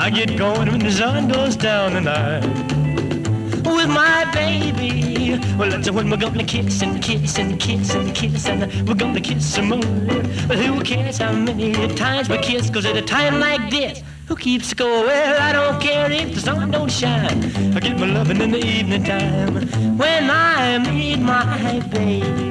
I get going when the sun goes down tonight with my baby. Well, that's when we're gonna kiss and kiss and kiss and kiss, and we're gonna kiss some more. But who cares how many times we kiss? 'Cause at a time like this, who keeps score? Well, I don't care if the sun don't shine. I get my loving in the evening time when I meet my baby.